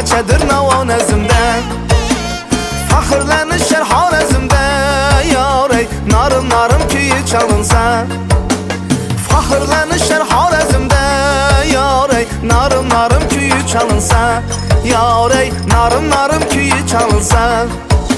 keçedir navan ezimde. Faxırlanışır Xorazmda yarey, narım narım küyü çalınsa. Faxırlanışır Xorazmda yarey, narım narım küyü çalınsa. Yarey, narım narım küyü çalınsa.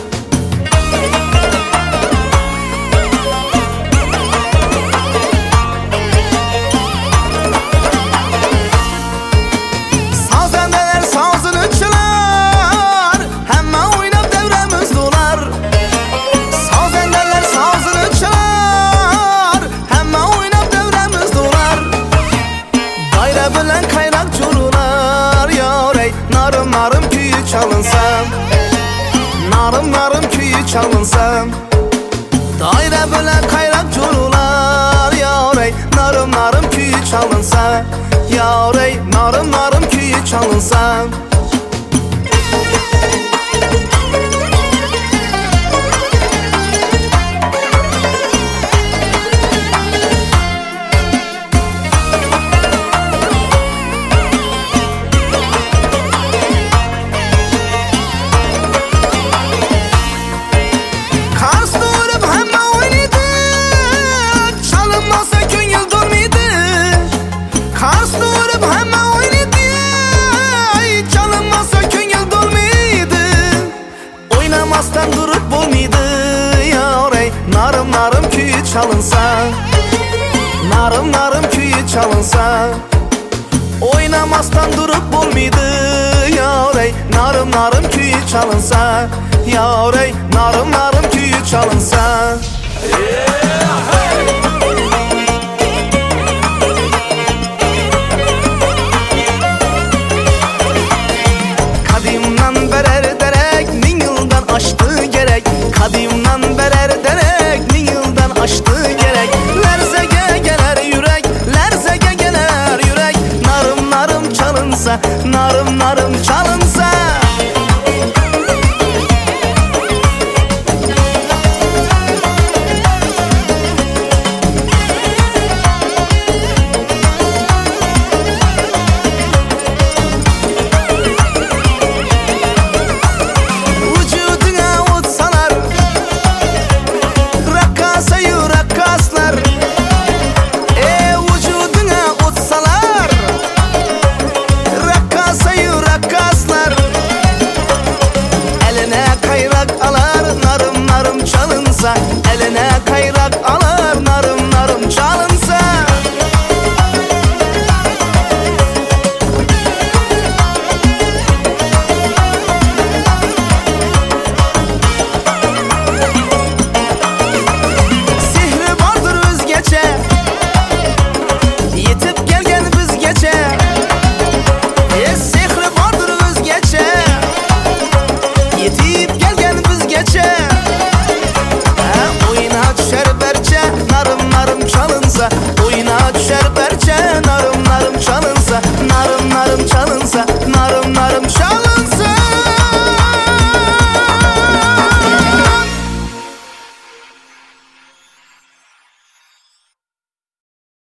Sazendeler sazını çalar, hemen oynab devremiz dolar. Sazendeler sazını çalar, hemen oynab devremiz dolar. Daire bilen kaynak çorular yarey, narım narım küyü çalınsa. Narım narım küyü çalınsa. Daire bilen kaynak çorular yarey, narım narım küyü çalınsa. Yarey, narım narım küyü çalınsa. Oynamazdan durup bulmaydı yarey, narım narım küyü çalınsa. Narım narım küyü çalınsa. Oynamazdan durup bulmaydı yarey, narım narım küyü çalınsa. Yarey, narım narım küyü çalınsa. Kadimdan berer derek, min yıldan aştı gerek. Kadimdan berer derek, min yıldan aştı gerek. Lerzege geler yürek, lerzege geler yürek. Narım narım çalınsa, narım narım çalınsa.